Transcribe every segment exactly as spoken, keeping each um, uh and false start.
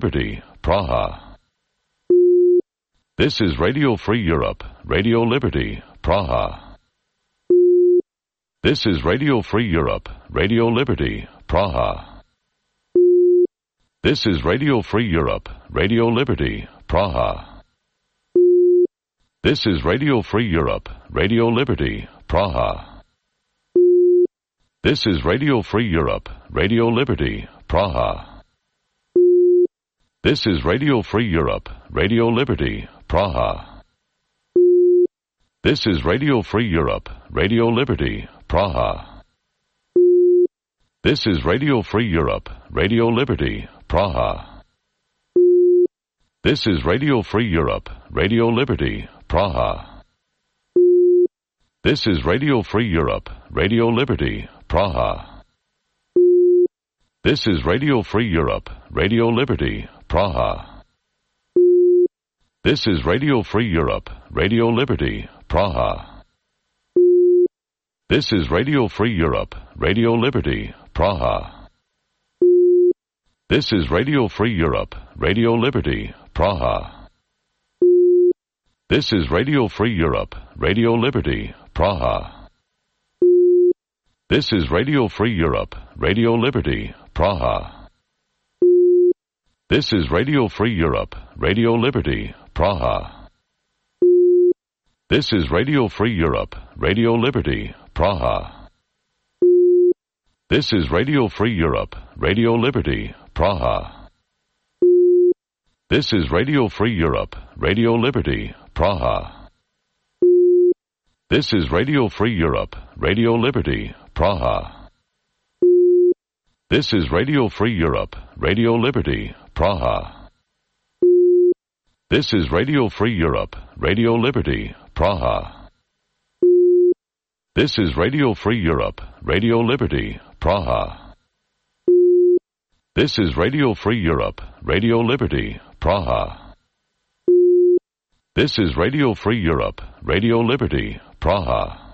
Liberty, Praha. This is Radio Free Europe, Radio Liberty, Praha. This is Radio Free Europe, Radio Liberty, Praha. This is Radio Free Europe, Radio Liberty, Praha. This is Radio Free Europe, Radio Liberty, Praha. This is Radio Free Europe, Radio Liberty, Praha. This is Radio Free Europe, Radio Liberty, Praha. This is Radio Free Europe, Radio Liberty, Praha. This is Radio Free Europe, Radio Liberty, Praha. This is Radio Free Europe, Radio Liberty, Praha. This is Radio Free Europe, Radio Liberty, Praha. This is Radio Free Europe, Radio Liberty, Praha. This is Radio Free Europe, Radio Liberty, Praha. This is Radio Free Europe, Radio Liberty, Praha. This is Radio Free Europe, Radio Liberty, Praha. This is Radio Free Europe, Radio Liberty, Praha. This is Radio Free Europe, Radio Liberty, Praha. This is Radio Free Europe, Radio Liberty, Praha. This is Radio Free Europe, Radio Liberty, Praha. This is Radio Free Europe, Radio Liberty, Praha. This is Radio Free Europe, Radio Liberty, Praha. This is Radio Free Europe, Radio Liberty, Praha. This is Radio Free Europe, Radio Liberty, Praha. This is Radio Free Europe, Radio Liberty, Praha. This is Radio Free Europe, Radio Liberty, Praha. This is Radio Free Europe, Radio Liberty, Praha. This is Radio Free Europe, Radio Liberty, Praha.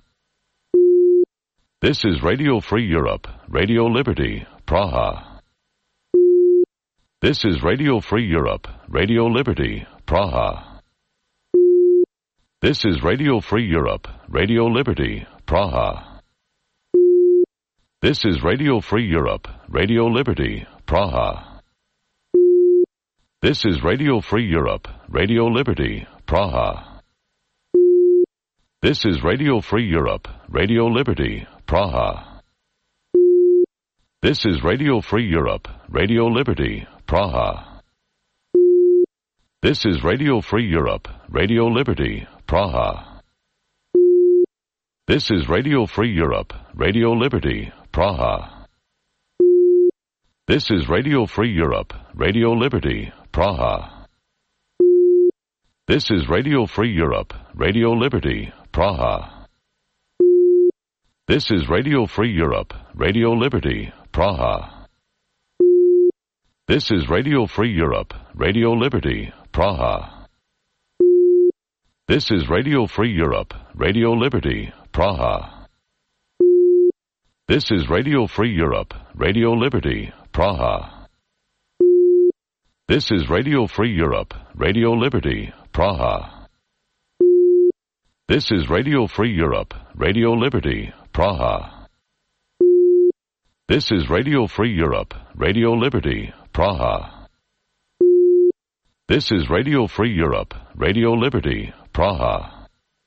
This is Radio Free Europe, Radio Liberty, Praha. This is Radio Free Europe, Radio Liberty, Praha. This is Radio Free Europe, Radio Liberty, Praha. This is Radio Free Europe, Radio Liberty, Praha. This is Radio Free Europe, Radio Liberty, Praha. This is Radio Free Europe, Radio Liberty, Praha. This is Radio Free Europe, Radio Liberty, Praha. This is Radio Free Europe, Radio Liberty, Praha. This is Radio Free Europe, Radio Liberty, Praha. This is Radio Free Europe, Radio Liberty, Praha. This is Radio Free Europe, Radio Liberty, Praha. This is Radio Free Europe, Radio Liberty, Praha. This is Radio Free Europe, Radio Liberty, Praha. This is Radio Free Europe, Radio Liberty, Praha. This is Radio Free Europe, Radio Liberty, Praha. This is Radio Free Europe, Radio Liberty, Praha. This is Radio Free Europe, Radio Liberty, Praha. This is Radio Free Europe, Radio Liberty, Praha. This is Radio Free Europe, Radio Liberty, Praha.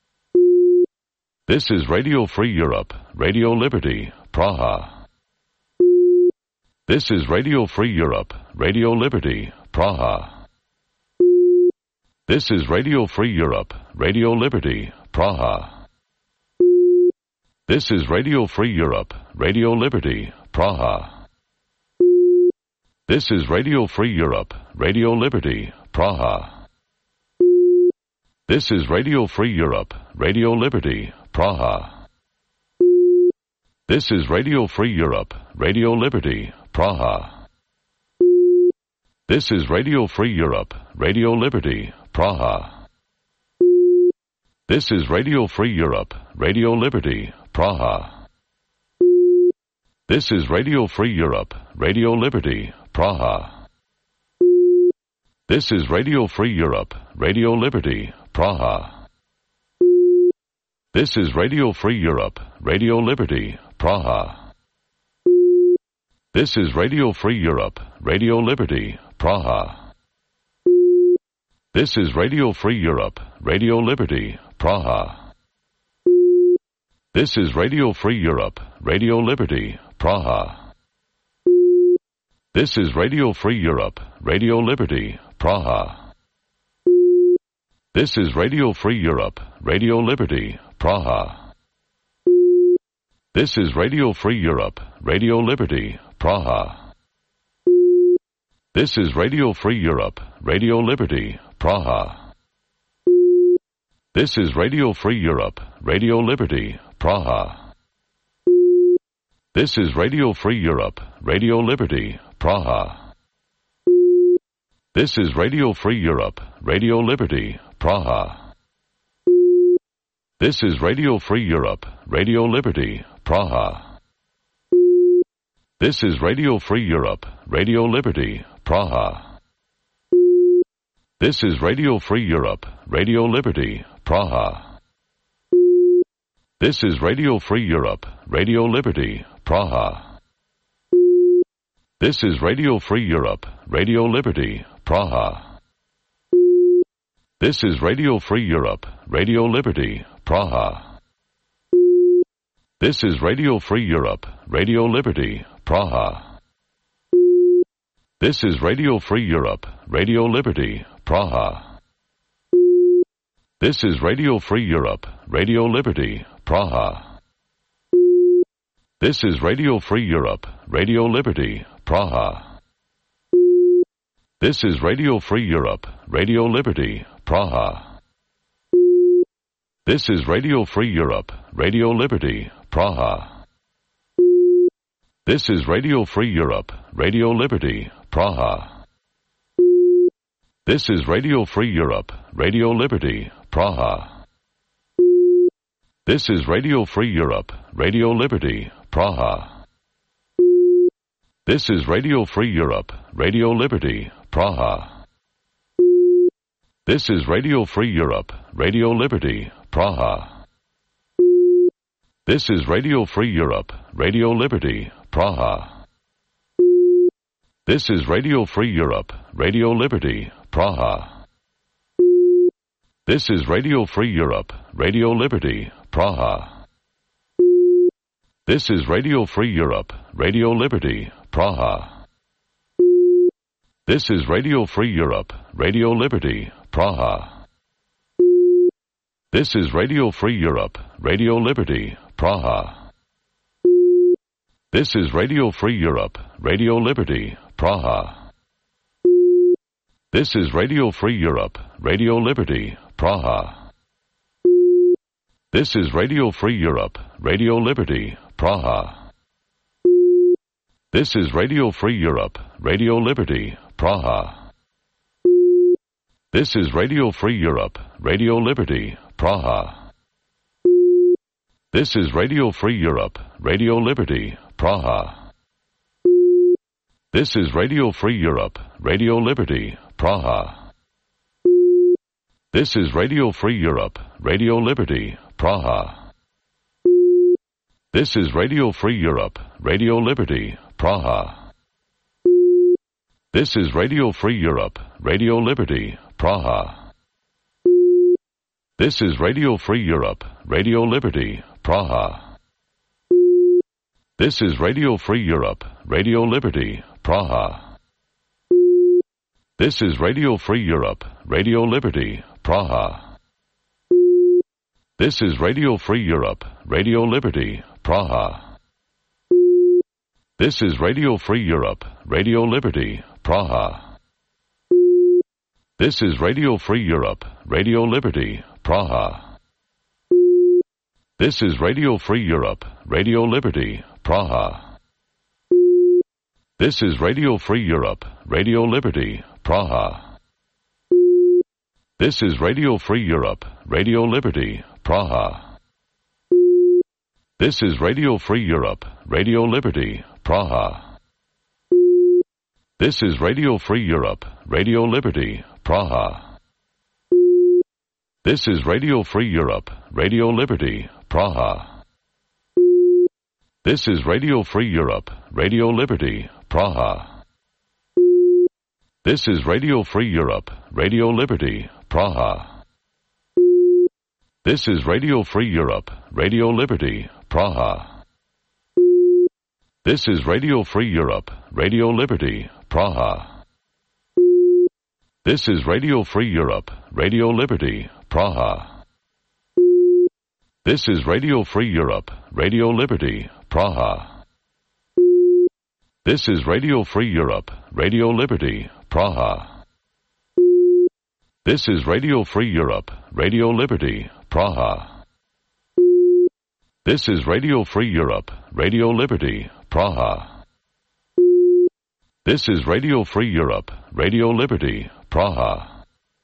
This is Radio Free Europe, Radio Liberty, Praha. This is Radio Free Europe, Radio Liberty, Praha. This is Radio Free Europe, Radio Liberty, Praha. This is Radio Free Europe, Radio Liberty, Praha. This is Radio Free Europe, Radio Liberty, Praha. This is Radio Free Europe, Radio Liberty, Praha. This is Radio Free Europe, Radio Liberty, Praha. This is Radio Free Europe, Radio Liberty, Praha. This is Radio Free Europe, Radio Liberty, Praha. This is Radio Free Europe, Radio Liberty, Praha. This is Radio Free Europe, Radio Liberty, Praha. This is Radio Free Europe, Radio Liberty, Praha. This is Radio Free Europe, Radio Liberty, Praha. This is Radio Free Europe, Radio Liberty, Praha. This is Radio Free Europe, Radio Liberty, Praha. This is Radio Free Europe, Radio Liberty, Praha. This is Radio Free Europe, Radio Liberty, Praha. This is Radio Free Europe, Radio Liberty, Praha. This is Radio Free Europe, Radio Liberty, Praha. This is Radio Free Europe, Radio Liberty, Praha. This is Radio Free Europe, Radio Liberty, Praha. This is Radio Free Europe, Radio Liberty, Praha. This is Radio Free Europe, Radio Liberty, Praha. This is Radio Free Europe, Radio Liberty, Praha. This is Radio Free Europe, Radio Liberty, Praha. This is Radio Free Europe, Radio Liberty, Praha. This is Radio Free Europe, Radio Liberty, Praha. This is Radio Free Europe, Radio Liberty, Praha. This is Radio Free Europe, Radio Liberty, Praha. This is Radio Free Europe, Radio Liberty, Praha. This is Radio Free Europe, Radio Liberty, Praha. This is Radio Free Europe, Radio Liberty, Praha. This is Radio Free Europe, Radio Liberty, Praha. This is Radio Free Europe, Radio Liberty, Praha. This is Radio Free Europe, Radio Liberty, Praha. This is Radio Free Europe, Radio Liberty, Praha. This is Radio Free Europe, Radio Liberty, Praha. This is Radio Free Europe, Radio Liberty, Praha. This is Radio Free Europe, Radio Liberty, Praha. This is Radio Free Europe, Radio Liberty, Praha. This is Radio Free Europe, Radio Liberty, Praha. This is Radio Free Europe, Radio Liberty, Praha. This is Radio Free Europe, Radio Liberty, Praha. This is Radio Free Europe, Radio Liberty, Praha. This is Radio Free Europe, Radio Liberty, Praha. This is Radio Free Europe, Radio Liberty, Praha. This is Radio Free Europe, Radio Liberty, Praha. This is Radio Free Europe, Radio Liberty, Praha. This is Radio Free Europe, Radio Liberty, Praha. This is Radio Free Europe, Radio Liberty, Praha. This is Radio Free Europe, Radio Liberty, Praha. This is Radio Free Europe, Radio Liberty, Praha. This is Radio Free Europe, Radio Liberty, Praha. This is Radio Free Europe, Radio Liberty, Praha. This is Radio Free Europe, Radio Liberty, Praha. This is Radio Free Europe, Radio Liberty, Praha. This is Radio Free Europe, Radio Liberty, Praha. This is Radio Free Europe, Radio Liberty, Praha. This is Radio Free Europe, Radio Liberty, Praha. This is Radio Free Europe, Radio Liberty, Praha. This is Radio Free Europe, Radio Liberty, Praha. This is Radio Free Europe, Radio Liberty, Praha. This is Radio Free Europe, Radio Liberty, Praha. This is Radio Free Europe, Radio Liberty, Praha. This is Radio Free Europe, Radio Liberty, Praha. This is Radio Free Europe, Radio Liberty, Praha. This is Radio Free Europe, Radio Liberty, Praha. This is Radio Free Europe, Radio Liberty, Praha. This is Radio Free Europe, Radio Liberty, Praha. This is Radio Free Europe, Radio Liberty, Praha. This is Radio Free Europe, Radio Liberty, Praha. This is Radio Free Europe, Radio Liberty, Praha. This is Radio Free Europe, Radio Liberty, Praha. This is Radio Free Europe, Radio Liberty, Praha. This is Radio Free Europe, Radio Liberty, Praha. This is Radio Free Europe, Radio Liberty, Praha. This is Radio Free Europe, Radio Liberty, Praha.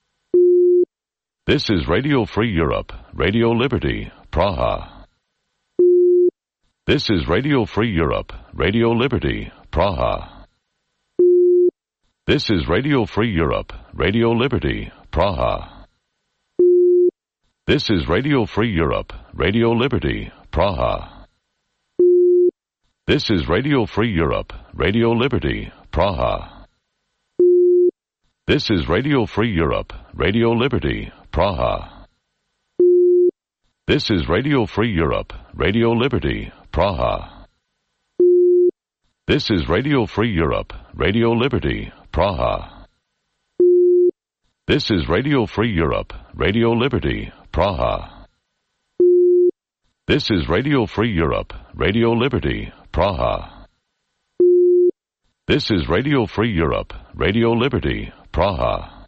This is Radio Free Europe, Radio Liberty, Praha. This is Radio Free Europe, Radio Liberty, Praha. This is Radio Free Europe, Radio Liberty, Praha. This is Radio Free Europe, Radio Liberty, Praha. This is Radio Free Europe, Radio Liberty, Praha. This is Radio Free Europe, Radio Liberty, Praha. This is Radio Free Europe, Radio Liberty, Praha. This is Radio Free Europe, Radio Liberty, Praha. This is Radio Free Europe, Radio Liberty, Praha. This is Radio Free Europe, Radio Liberty, Praha. This is Radio Free Europe, Radio Liberty, Praha.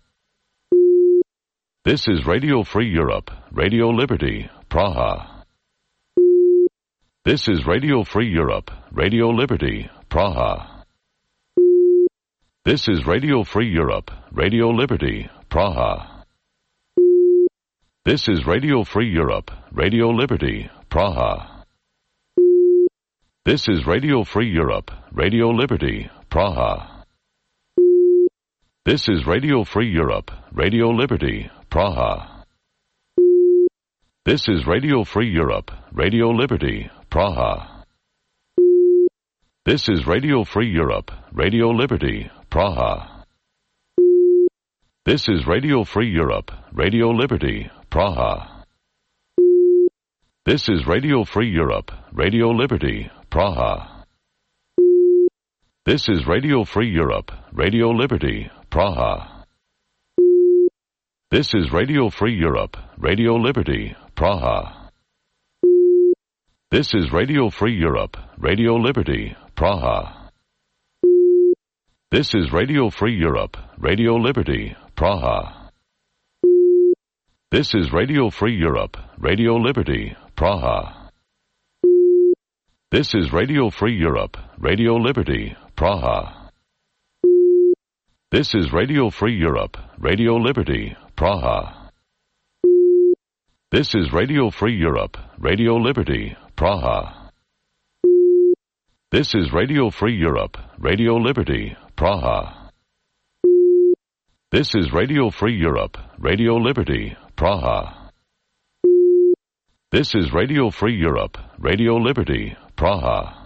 This is Radio Free Europe, Radio Liberty, Praha. This is Radio Free Europe, Radio Liberty, Praha. This is Radio Free Europe, Radio Liberty, Praha. This is Radio Free Europe, Radio Liberty, Praha. This is Radio Free Europe, Radio Liberty, Praha. This is Radio Free Europe, Radio Liberty, Praha. This is Radio Free Europe, Radio Liberty, Praha. This is Radio Free Europe, Radio Liberty, Praha. This is Radio Free Europe, Radio Liberty, Praha. This is Radio Free Europe, Radio Liberty, Praha. This is Radio Free Europe, Radio Liberty, Praha. This is Radio Free Europe, Radio Liberty, Praha. This is Radio Free Europe, Radio Liberty, Praha. This is Radio Free Europe, Radio Liberty, Praha. This is Radio Free Europe, Radio Liberty, Praha. This is Radio Free Europe, Radio Liberty, Praha. This is Radio Free Europe, Radio Liberty, Praha. This is Radio Free Europe, Radio Liberty, Praha. This is Radio Free Europe, Radio Liberty, Praha. This is Radio Free Europe, Radio Liberty, Praha. This is Radio Free Europe, Radio Liberty, Praha.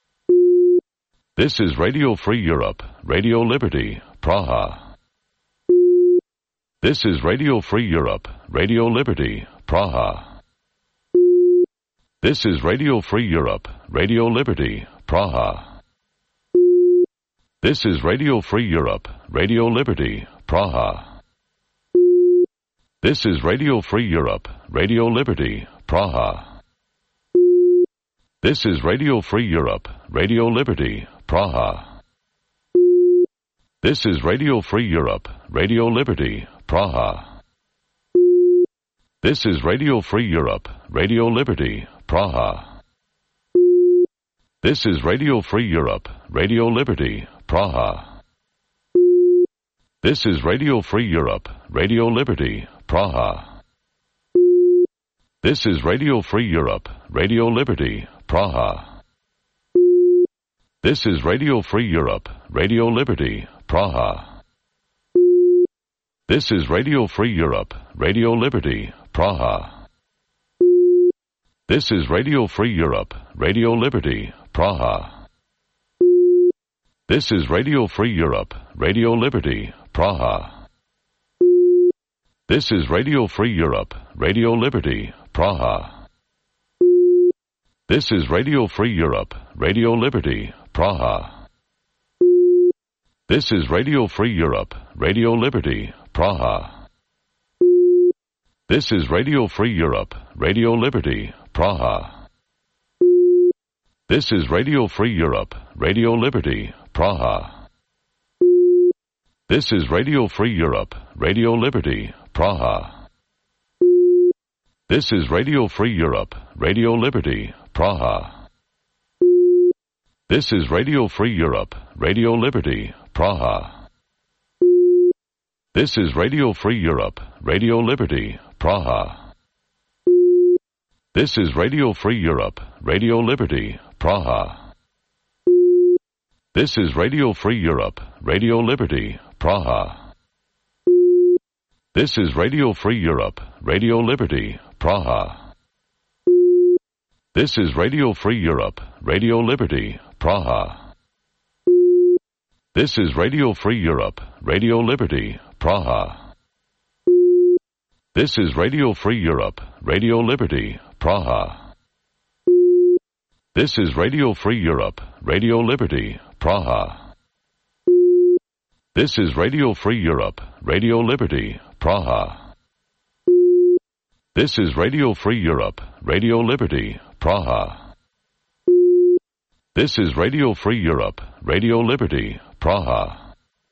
This is Radio Free Europe, Radio Liberty, Praha. This is Radio Free Europe, Radio Liberty, Praha. This is Radio Free Europe, Radio Liberty, Praha. This is Radio Free Europe, Radio Liberty, Praha. This is Radio Free Europe, Radio Liberty, Praha. This is Radio Free Europe, Radio Liberty, Praha. This is Radio Free Europe, Radio Liberty, Praha. This is Radio Free Europe, Radio Liberty, Praha. This is Radio Free Europe, Radio Liberty, Praha. This is Radio Free Europe, Radio Liberty, Praha. This is Radio Free Europe, Radio Liberty, Praha. This is Radio Free Europe, Radio Liberty, Praha. This is Radio Free Europe, Radio Liberty, Praha. This is Radio Free Europe, Radio Liberty, Praha. This is Radio Free Europe, Radio Liberty, Praha. This is Radio Free Europe, Radio Liberty, Praha. This is Radio Free Europe, Radio Liberty, Praha. This is Radio Free Europe, Radio Liberty, Praha. This is Radio Free Europe, Radio Liberty, Praha. This is Radio Free Europe, Radio Liberty, Praha. This is Radio Free Europe, Radio Liberty, Praha. This is Radio Free Europe, Radio Liberty, Praha. This is Radio Free Europe, Radio Liberty, Praha. This is Radio Free Europe, Radio Liberty, Praha. This is Radio Free Europe, Radio Liberty, Praha. This is Radio Free Europe, Radio Liberty, Praha. This is Radio Free Europe, Radio Liberty, Praha. This is Radio Free Europe, Radio Liberty, Praha. This is Radio Free Europe, Radio Liberty, Praha. This is Radio Free Europe, Radio Liberty, Praha. This is Radio Free Europe, Radio Liberty, Praha. This is Radio Free Europe, Radio Liberty, Praha. This is Radio Free Europe, Radio Liberty, Praha. This is Radio Free Europe, Radio Liberty, Praha.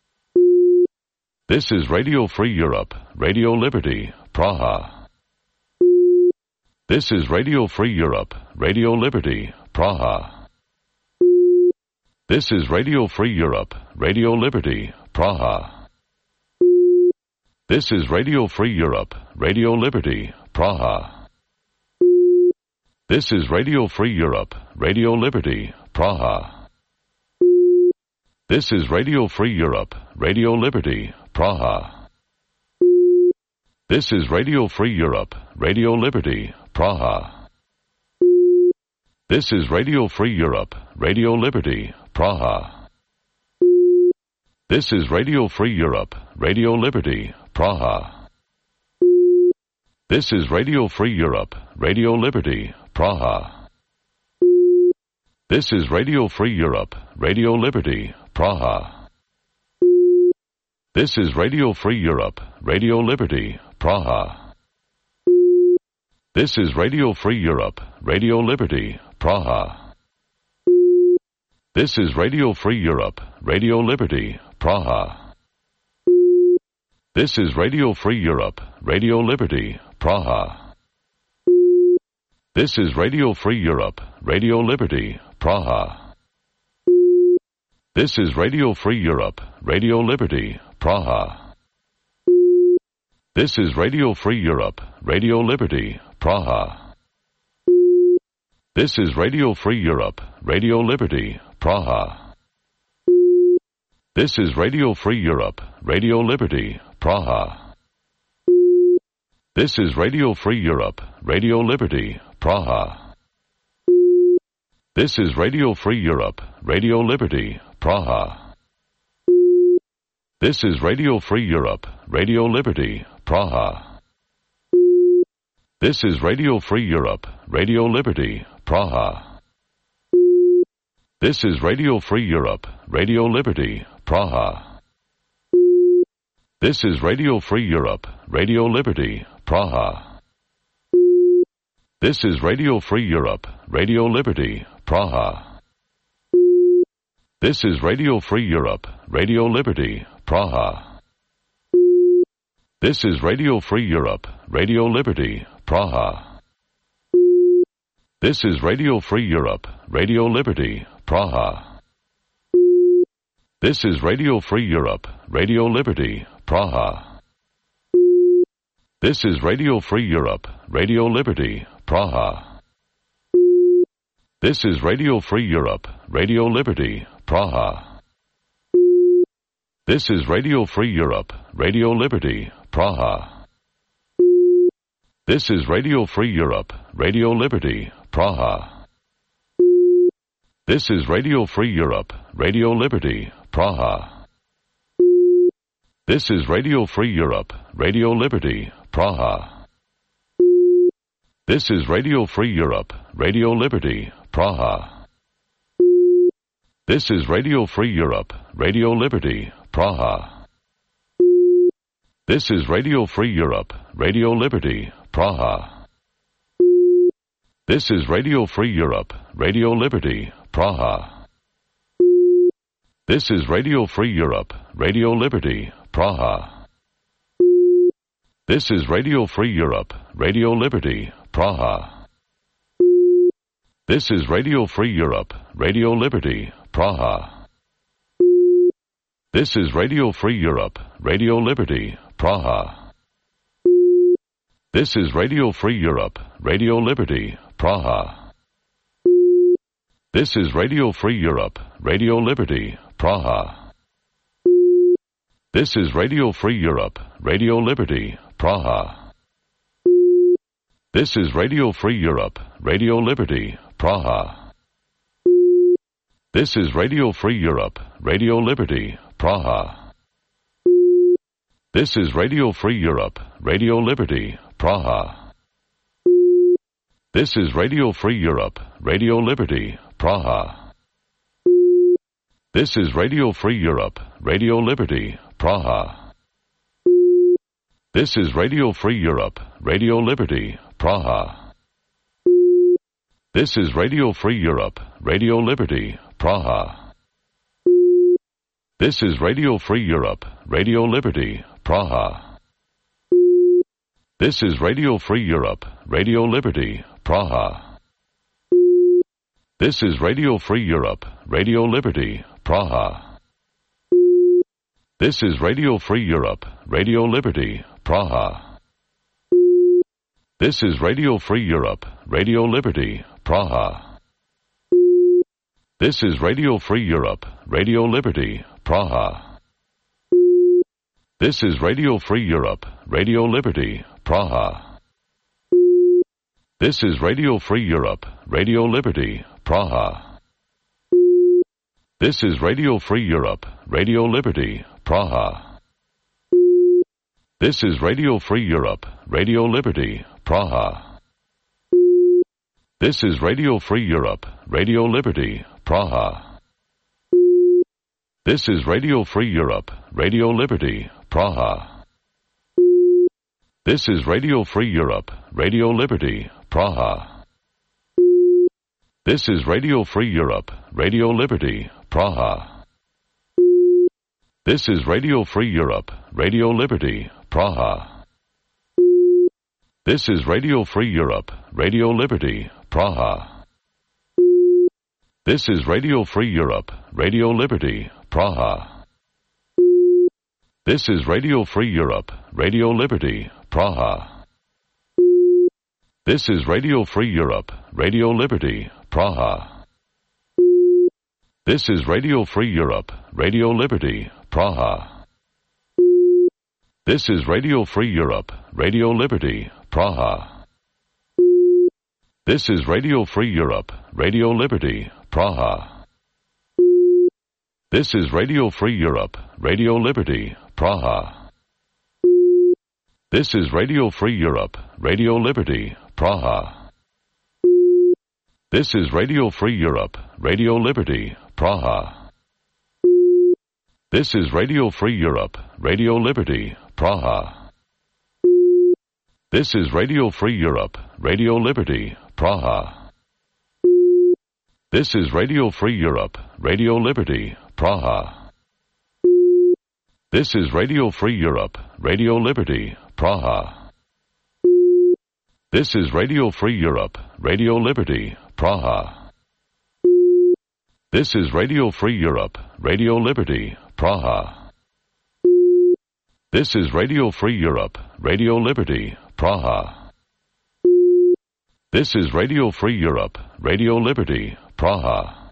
This is Radio Free Europe, Radio Liberty, Praha. This is Radio Free Europe, Radio Liberty, Praha. This is Radio Free Europe, Radio Liberty, Praha. This is Radio Free Europe, Radio Liberty, Praha. This is Radio Free Europe, Radio Liberty, Praha. This is Radio Free Europe, Radio Liberty, Praha. This is Radio Free Europe, Radio Liberty, Praha. This is Radio Free Europe, Radio Liberty, Praha. This is Radio Free Europe, Radio Liberty, Praha. This is Radio Free Europe, Radio Liberty, Praha. This is Radio Free Europe, Radio Liberty, Praha. This is Radio Free Europe, Radio Liberty, Praha. This is Radio Free Europe, Radio Liberty, Praha. This is Radio Free Europe, Radio Liberty, Praha. This is Radio Free Europe, Radio Liberty, Praha. This is Radio Free Europe, Radio Liberty, Praha. This is Radio Free Europe, Radio Liberty, Praha. This is Radio Free Europe, Radio Liberty, Praha. This is Radio Free Europe, Radio Liberty, Praha. This is Radio Free Europe, Radio Liberty, Praha. This is Radio Free Europe, Radio Liberty, Praha. This is Radio Free Europe, Radio Liberty, Praha. This is Radio Free Europe, Radio Liberty, Praha. This is Radio Free Europe, Radio Liberty, Praha. This is Radio Free Europe, Radio Liberty, Praha. This is Radio Free Europe, Radio Liberty, Praha. This is Radio Free Europe, Radio Liberty, Praha. This is Radio Free Europe, Radio Liberty, Praha. This is Radio Free Europe, Radio Liberty, Praha. This is Radio Free Europe, Radio Liberty, Praha. This is Radio Free Europe, Radio Liberty, Praha. This is Radio Free Europe, Radio Liberty, Praha. This is Radio Free Europe, Radio Liberty, Praha. This is Radio Free Europe, Radio Liberty, Praha. This is Radio Free Europe, Radio Liberty, Praha. This is Radio Free Europe, Radio Liberty, Praha. This is Radio Free Europe, Radio Liberty, Praha. This is Radio Free Europe, Radio Liberty, Praha. This is Radio Free Europe, Radio Liberty, Praha. This is Radio Free Europe, Radio Liberty, Praha. This is Radio Free Europe, Radio Liberty, Praha. This is Radio Free Europe, Radio Liberty, Praha. This is Radio Free Europe, Radio Liberty, Praha. This is Radio Free Europe, Radio Liberty, Praha. This is Radio Free Europe, Radio Liberty, Praha. This is Radio Free Europe, Radio Liberty, Praha. This is Radio Free Europe, Radio Liberty, Praha. This is Radio Free Europe, Radio Liberty, Praha. This is Radio Free Europe, Radio Liberty, Praha. This is Radio Free Europe, Radio Liberty, Praha. This is Radio Free Europe, Radio Liberty, Praha. This is Radio Free Europe, Radio Liberty, Praha. This is Radio Free Europe, Radio Liberty, Praha. This is Radio Free Europe, Radio Liberty, Praha. This is Radio Free Europe, Radio Liberty, Praha. This is Radio Free Europe, Radio Liberty, Praha. This is Radio Free Europe, Radio Liberty, Praha. This is Radio Free Europe, Radio Liberty, Praha. This is Radio Free Europe, Radio Liberty, Praha. This is Radio Free Europe, Radio Liberty, Praha. This is Radio Free Europe, Radio Liberty, Praha. This is Radio Free Europe, Radio Liberty, Praha. This is Radio Free Europe, Radio Liberty, Praha. This is Radio Free Europe, Radio Liberty, Praha. This is Radio Free Europe, Radio Liberty, Praha. This is Radio Free Europe, Radio Liberty, Praha. This is Radio Free Europe, Radio Liberty, Praha. This is Radio Free Europe, Radio Liberty, Praha. This is Radio Free Europe, Radio Liberty, Praha. This is Radio Free Europe, Radio Liberty, Praha. This is Radio Free Europe, Radio Liberty, Praha. This is Radio Free Europe, Radio Liberty, Praha. This is Radio Free Europe, Radio Liberty, Praha. This is Radio Free Europe, Radio Liberty, Praha. This is Radio Free Europe, Radio Liberty, Praha. This is Radio Free Europe, Radio Liberty, Praha. This is Radio Free Europe, Radio Liberty, Praha. This is Radio Free Europe, Radio Liberty, Praha. This is Radio Free Europe, Radio Liberty, Praha. This is Radio Free Europe, Radio Liberty, Praha. This is Radio Free Europe, Radio Liberty, Praha. This is Radio Free Europe, Radio Liberty, Praha. This is Radio Free Europe, Radio Liberty, Praha. This is Radio Free Europe, Radio Liberty, Praha. This is Radio Free Europe, Radio Liberty, Praha. This is Radio Free Europe, Radio Liberty, Praha. This is Radio Free Europe, Radio Liberty, Praha. This is Radio Free Europe, Radio Liberty, Praha.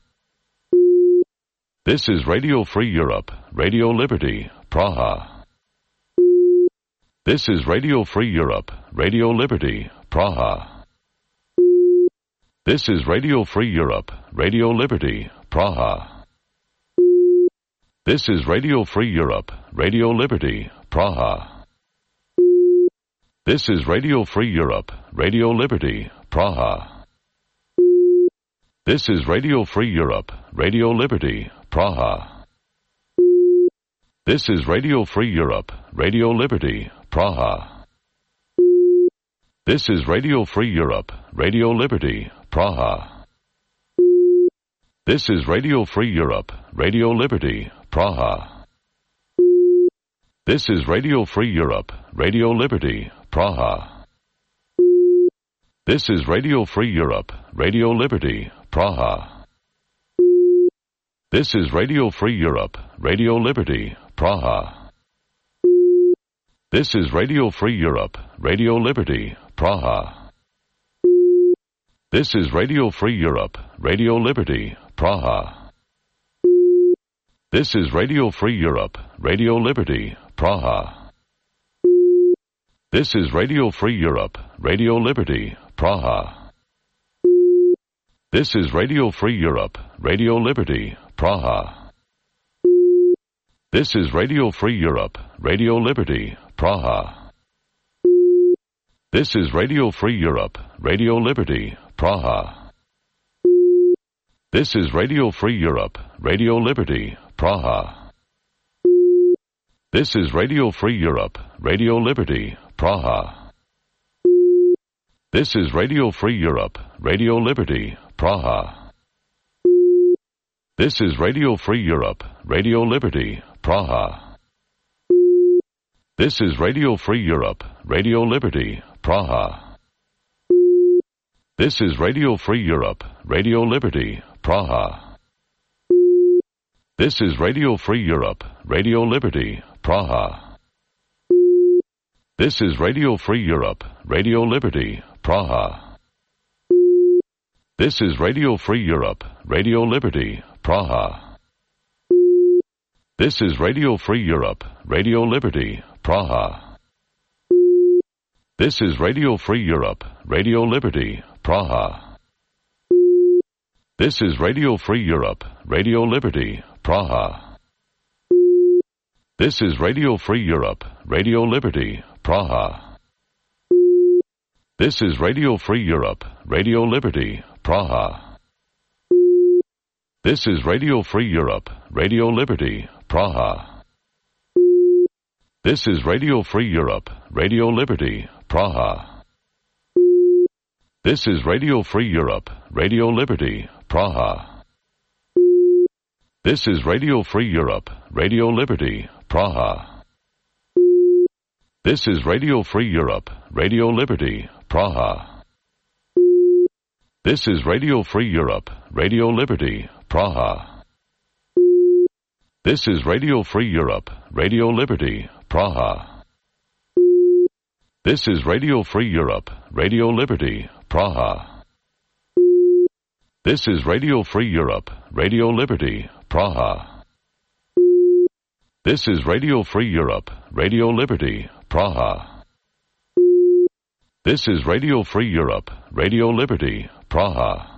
This is Radio Free Europe, Radio Liberty, Praha. This is Radio Free Europe, Radio Liberty, Praha. This is Radio Free Europe, Radio Liberty, Praha. This is Radio Free Europe, Radio Liberty, Praha. This is Radio Free Europe, Radio Liberty, Praha. This is Radio Free Europe, Radio Liberty, Praha. This is Radio Free Europe, Radio Liberty, Praha. This is Radio Free Europe, Radio Liberty, Praha. This is Radio Free Europe, Radio Liberty, Praha. This is Radio Free Europe, Radio Liberty, Praha. This is Radio Free Europe, Radio Liberty, Praha. This is Radio Free Europe, Radio Liberty, Praha. This is Radio Free Europe, Radio Liberty, Praha. This is Radio Free Europe, Radio Liberty, Praha. This is Radio Free Europe, Radio Liberty, Praha. This is Radio Free Europe, Radio Liberty, Praha. This is Radio Free Europe, Radio Liberty, Praha. This is Radio Free Europe, Radio Liberty, Praha. This is Radio Free Europe, Radio Liberty, Praha. This is Radio Free Europe, Radio Liberty, Praha. This is Radio Free Europe, Radio Liberty, Praha. This is Radio Free Europe, Radio Liberty, Praha. This is Radio Free Europe, Radio Liberty, Praha. This is Radio Free Europe, Radio Liberty, Praha. This is Radio Free Europe, Radio Liberty, Praha. This is Radio Free Europe, Radio Liberty, Praha. This is Radio Free Europe, Radio Liberty, Praha. This is Radio Free Europe, Radio Liberty, Praha. This is Radio Free Europe, Radio Liberty, Praha. This is Radio Free Europe, Radio Liberty, Praha. This is Radio Free Europe, Radio Liberty, Praha. This is Radio Free Europe, Radio Liberty, Praha. This is Radio Free Europe, Radio Liberty, Praha. This is Radio Free Europe, Radio Liberty, Praha. This is Radio Free Europe, Radio Liberty, Praha. This is Radio Free Europe, Radio Liberty, Praha. This is Radio Free Europe, Radio Liberty, Praha. This is Radio Free Europe, Radio Liberty, Praha. This is Radio Free Europe, Radio Liberty, Praha. This is Radio Free Europe, Radio Liberty, Praha. This is Radio Free Europe, Radio Liberty, Praha. This is Radio Free Europe, Radio Liberty, Praha. This is Radio Free Europe, Radio Liberty, Praha. This is Radio Free Europe, Radio Liberty, Praha.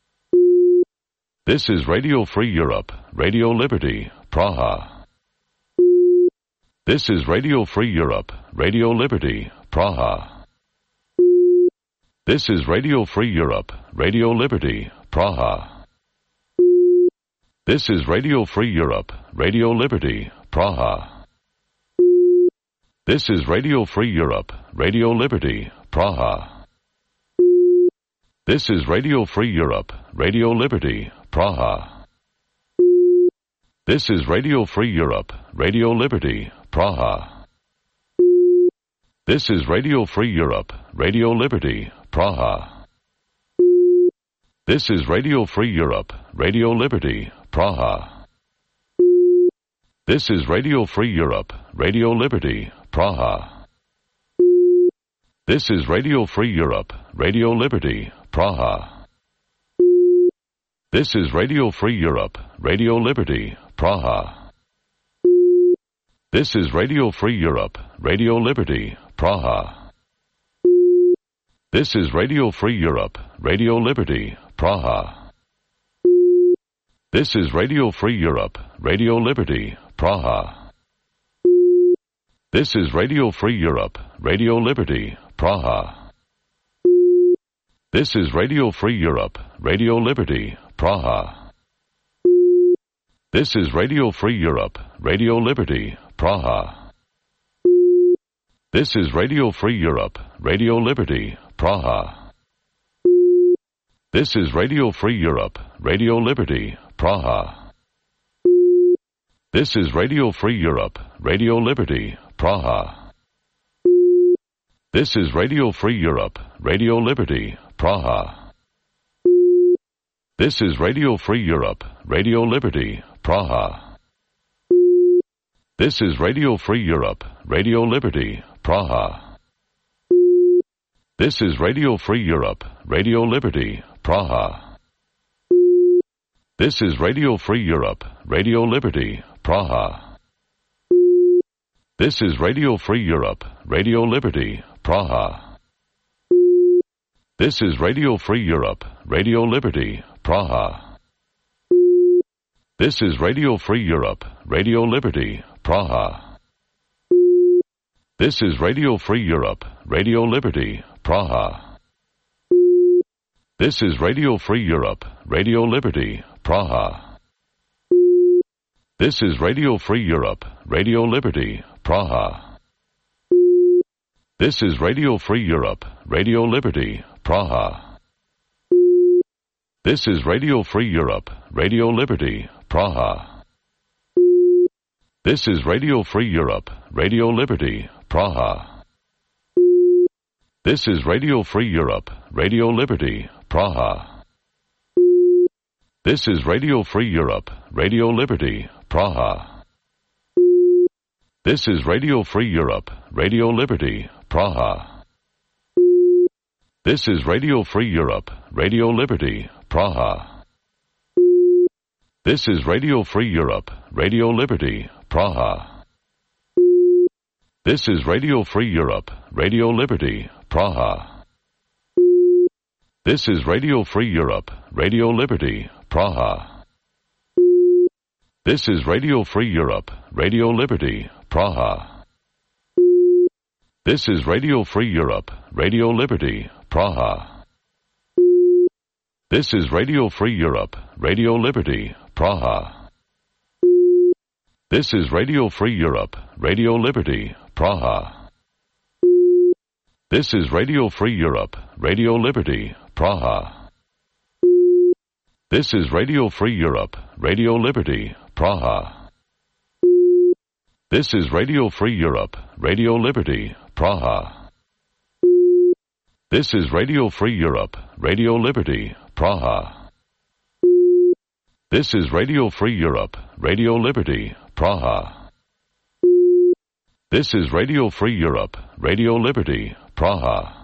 This is Radio Free Europe, Radio Liberty, Praha. This is Radio Free Europe, Radio Liberty, Praha. This is Radio Free Europe, Radio Liberty, Praha. This is Radio Free Europe, Radio Liberty, Praha. This is Radio Free Europe, Radio Liberty, Praha. This is Radio Free Europe, Radio Liberty, Praha. This is Radio Free Europe, Radio Liberty, Praha. This is Radio Free Europe, Radio Liberty, Praha. This is Radio Free Europe, Radio Liberty, Praha. This is Radio Free Europe, Radio Liberty, Praha. This is Radio Free Europe, Radio Liberty, Praha. This is Radio Free Europe, Radio Liberty, Praha. This is Radio Free Europe, Radio Liberty, Praha. This is Radio Free Europe, Radio Liberty, Praha. This is Radio Free Europe, Radio Liberty, Praha. This is Radio Free Europe, Radio Liberty, Praha. This is Radio Free Europe, Radio Liberty, Praha. This is Radio Free Europe, Radio Liberty, Praha. This is Radio Free Europe, Radio Liberty, Praha. This is Radio Free Europe, Radio Liberty, Praha. This is Radio Free Europe, Radio Liberty, Praha. This is Radio Free Europe, Radio Liberty, Praha. This is Radio Free Europe, Radio Liberty, Praha. This is Radio Free Europe, Radio Liberty, Praha. This is Radio Free Europe, Radio Liberty, Praha. This is Radio Free Europe, Radio Liberty, Praha. This is Radio Free Europe, Radio Liberty, Praha. This is Radio Free Europe, Radio Liberty, Praha. This is Radio Free Europe, Radio Liberty, Praha. This is Radio Free Europe, Radio Liberty, Praha. This is Radio Free Europe, Radio Liberty, Praha. This is Radio Free Europe, Radio Liberty, Praha. This is Radio Free Europe, Radio Liberty, Praha. This is Radio Free Europe, Radio Liberty, Praha. This is Radio Free Europe, Radio Liberty, Praha. This is Radio Free Europe, Radio Liberty, Praha. This is Radio Free Europe, Radio Liberty, Praha. This is Radio Free Europe, Radio Liberty, Praha. This is Radio Free Europe, Radio Liberty, Praha. This is Radio Free Europe, Radio Liberty, Praha. This is Radio Free Europe, Radio Liberty, Praha. This is Radio Free Europe, Radio Liberty, Praha. This is Radio Free Europe, Radio Liberty, Praha. This is Radio Free Europe, Radio Liberty, Praha. This is Radio Free Europe, Radio Liberty, Praha. This is Radio Free Europe, Radio Liberty, Praha. This is Radio Free Europe, Radio Liberty, Praha. This is Radio Free Europe, Radio Liberty, Praha. This is Radio Free Europe, Radio Liberty, Praha. This is Radio Free Europe, Radio Liberty, Praha. This is Radio Free Europe, Radio Liberty, Praha. This is Radio Free Europe, Radio Liberty, Praha.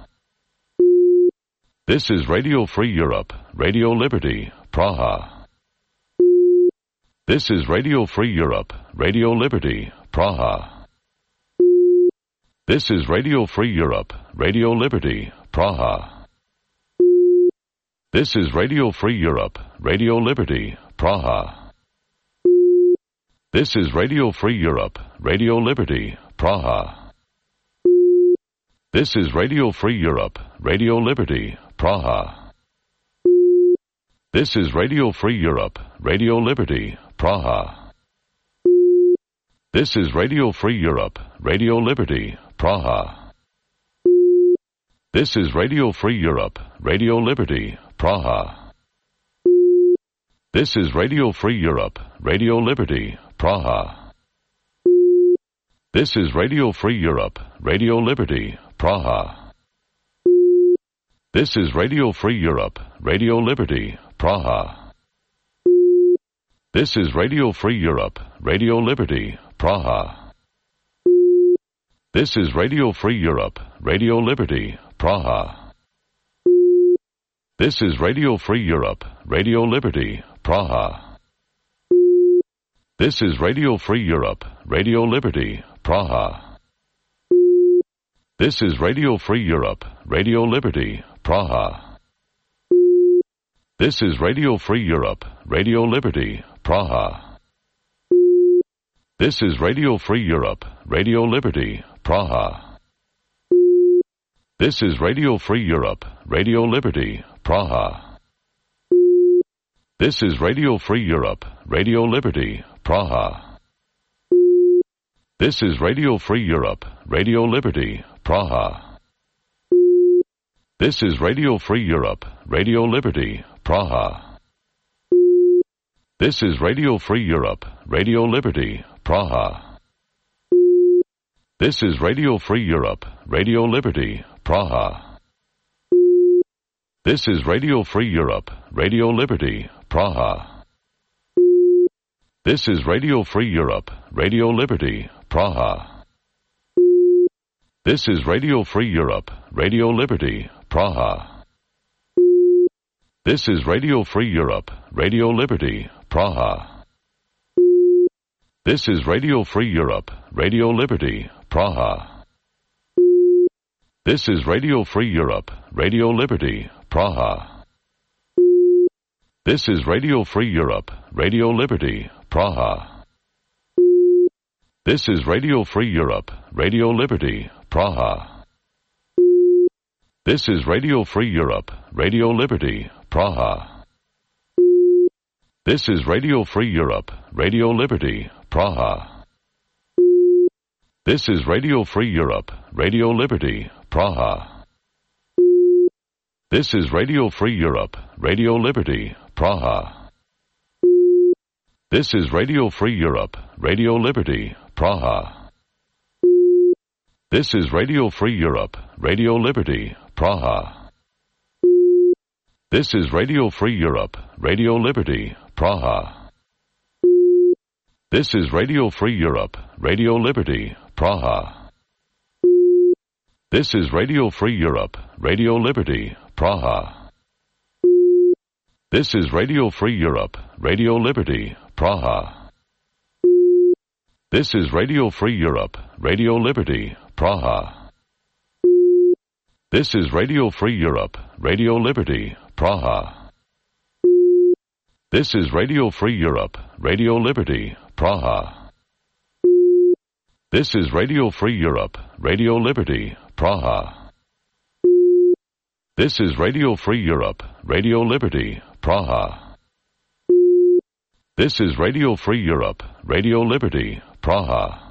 This is Radio Free Europe, Radio Liberty, Praha. This is Radio Free Europe, Radio Liberty, Praha. This is Radio Free Europe, Radio Liberty, Praha. This is Radio Free Europe, Radio Liberty, Praha. This is Radio Free Europe, Radio Liberty, Praha. This is Radio Free Europe, Radio Liberty, Praha. This is Radio Free Europe, Radio Liberty, Praha. This is Radio Free Europe, Radio Liberty, Praha. This is Radio Free Europe, Radio Liberty, Praha. This is Radio Free Europe, Radio Liberty, Praha. This is Radio Free Europe, Radio Liberty, Praha. This is Radio Free Europe, Radio Liberty, Praha. This is Radio Free Europe, Radio Liberty, Praha. This is Radio Free Europe, Radio Liberty, Praha. This is Radio Free Europe, Radio Liberty, Praha. This is Radio Free Europe, Radio Liberty, Praha. This is Radio Free Europe, Radio Liberty, Praha. This is Radio Free Europe, Radio Liberty, Praha. This is Radio Free Europe, Radio Liberty, Praha. This is Radio Free Europe, Radio Liberty, Praha. This is Radio Free Europe, Radio Liberty, Praha. This is Radio Free Europe, Radio Liberty, Praha. This is Radio Free Europe, Radio Liberty, Praha. This is Radio Free Europe, Radio Liberty, Praha. This is Radio Free Europe, Radio Liberty, Praha. This is Radio Free Europe, Radio Liberty, Praha. This is Radio Free Europe, Radio Liberty, Praha. This is Radio Free Europe, Radio Liberty, Praha. This is Radio Free Europe, Radio Liberty, Praha. This is Radio Free Europe, Radio Liberty, Praha. This is Radio Free Europe, Radio Liberty, Praha. This is Radio Free Europe, Radio Liberty, Praha. This is Radio Free Europe, Radio Liberty, Praha. This is Radio Free Europe, Radio Liberty, Praha. This is Radio Free Europe, Radio Liberty, Praha. This is Radio Free Europe, Radio Liberty, Praha. This is Radio Free Europe, Radio Liberty, Praha. This is Radio Free Europe, Radio Liberty, Praha. This is Radio Free Europe, Radio Liberty, Praha. This is Radio Free Europe, Radio Liberty, Praha. This is Radio Free Europe, Radio Liberty, Praha. This is Radio Free Europe, Radio Liberty, Praha. This is Radio Free Europe, Radio Liberty, Praha. This is Radio Free Europe, Radio Liberty, Praha. This is Radio Free Europe, Radio Liberty, Praha. This is Radio Free Europe, Radio Liberty, Praha. This is Radio Free Europe, Radio Liberty, Praha. This is Radio Free Europe, Radio Liberty, Praha. This is Radio Free Europe, Radio Liberty, Praha.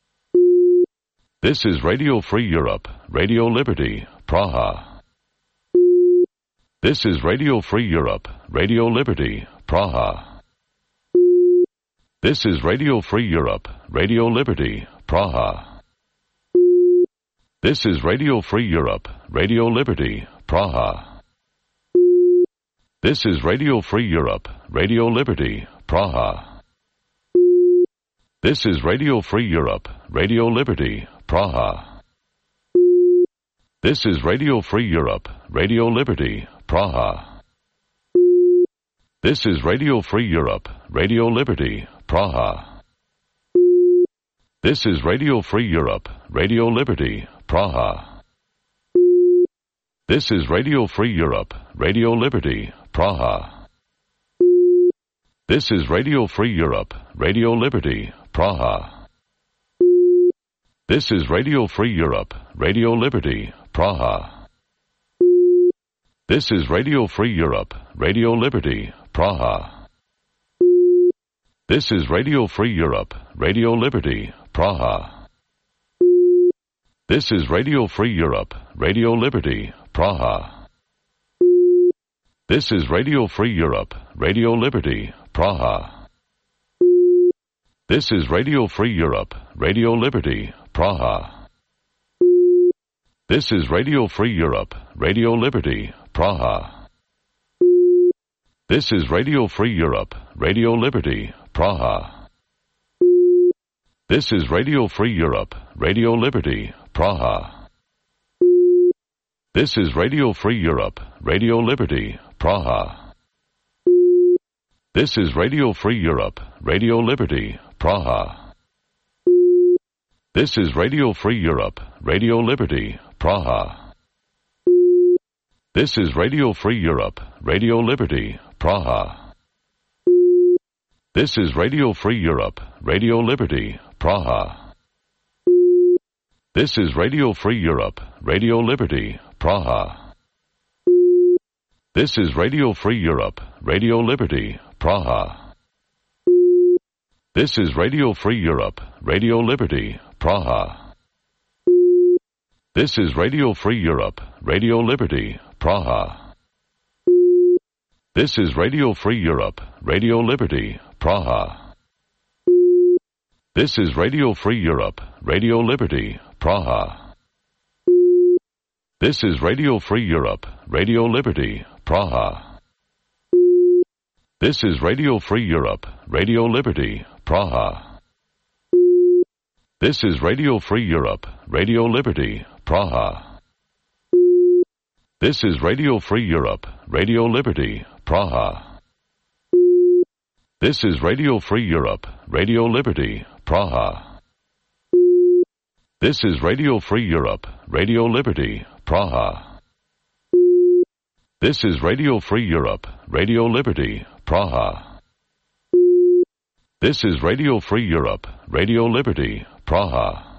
This is Radio Free Europe, Radio Liberty, Praha. This is Radio Free Europe, Radio Liberty, Praha. This is Radio Free Europe, Radio Liberty, Praha. This is Radio Free Europe, Radio Liberty, Praha. This is Radio Free Europe, Radio Liberty, Praha. This is Radio Free Europe, Radio Liberty, Praha. This is Radio Free Europe, Radio Liberty, Praha. This is Radio Free Europe, Radio Liberty, Praha. This is Radio Free Europe, Radio Liberty, Praha. This is Radio Free Europe, Radio Liberty, Praha. This is Radio Free Europe, Radio Liberty, Praha. This is Radio Free Europe, Radio Liberty, Praha. This is Radio Free Europe, Radio Liberty, Praha. This is Radio Free Europe, Radio Liberty, Praha. This is Radio Free Europe, Radio Liberty, Praha. This is Radio Free Europe, Radio Liberty, Praha. This is Radio Free Europe, Radio Liberty, Praha. This is Radio Free Europe, Radio Liberty, Praha. This is Radio Free Europe, Radio Liberty, Praha. This is Radio Free Europe, Radio Liberty, Praha. This is Radio Free Europe, Radio Liberty, Praha. This is Radio Free Europe, Radio Liberty, Praha. This is Radio Free Europe, Radio Liberty, Praha. This is Radio Free Europe, Radio Liberty, Praha. This is Radio Free Europe, Radio Liberty, Praha. This is Radio Free Europe, Radio Liberty, Praha. This is Radio Free Europe, Radio Liberty, Praha. This is Radio Free Europe, Radio Liberty, Praha. This is Radio Free Europe, Radio Liberty, Praha. This is Radio Free Europe, Radio Liberty, Praha. This is Radio Free Europe, Radio Liberty, Praha. This is Radio Free Europe, Radio Liberty, Praha. This is Radio Free Europe, Radio Liberty, Praha. This is Radio Free Europe, Radio Liberty, Praha. This is Radio Free Europe, Radio Liberty, Praha. This is Radio Free Europe, Radio Liberty, Praha. This is Radio Free Europe, Radio Liberty, Praha. This is Radio Free Europe, Radio Liberty, Praha. This is Radio Free Europe, Radio Liberty, Praha.